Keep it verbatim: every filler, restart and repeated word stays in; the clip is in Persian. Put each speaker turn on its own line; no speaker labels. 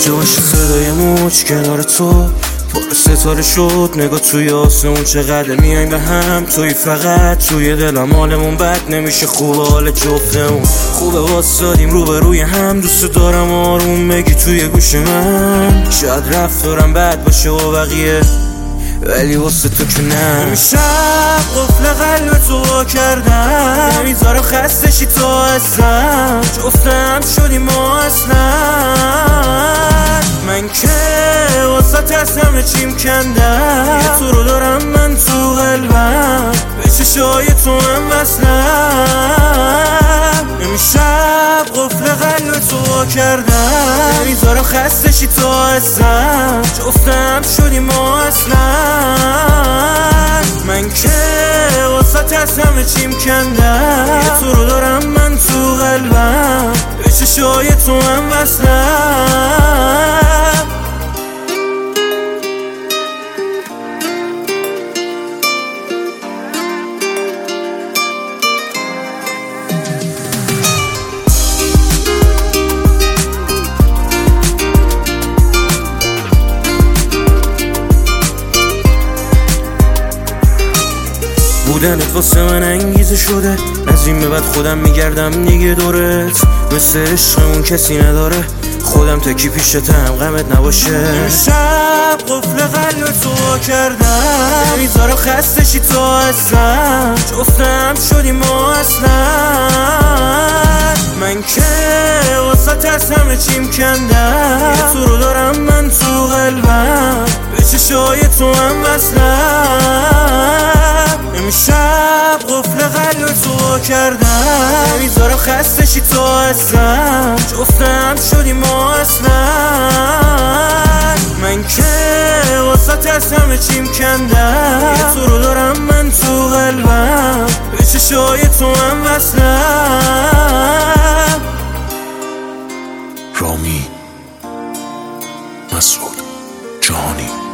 جاش صدای موج کنار تو پر ستاره شد. نگاه توی آسمون چقدر میایم به هم، توی فقط توی دلم. حالمون بد نمیشه، خوبه حال جفتمون خوبه. واسادیم رو به روی هم، دوست دارم آروم بگی توی گوش من. شاید رفتارم بد باشه و بقیه، ولی واسه تو که نه. امشب قفل قلب تو وا کردم، نمیذارم خسته شی تو ازم. جفتم شدیم ما اصلا، من که واسه از همه چیم کندم. یه تو رو دارم من تو قلبم، به چشای تو هم وصلم. امشب قفل قلب تو وا کردم، نمیذارم خسته شی تو ازم. جفتم شدیم ما اصلا، من که واسه از همه چیم کندم. یه تو رو دارم من تو قلبم، به چشای تو هم وصلم. بودنت واسه من انگیزه شده، از این به بعد خودم میگردم دیگه دورت. مثل عشقمون کسی نداره، خودم تکی پیشتم غمت نباشه. امشب قفل قلب تو وا کردم، نمیذارم خسته شی تو ازم. جفتم شدیم ما اصلا، من که واسه از همه چیم کندم. یه تو رو دارم من تو قلبم، به چشای تو هم وصلم. امشب قفل قلب تو وا کردم، نمیذارم خسته شی تو ازم. جفتم شدیم ما اصلا، من که واسه از همه چیم کندم. یه تو رو دارم من تو قلبم، به چشای تو هم وصلم.
رامی مسعود جهانی.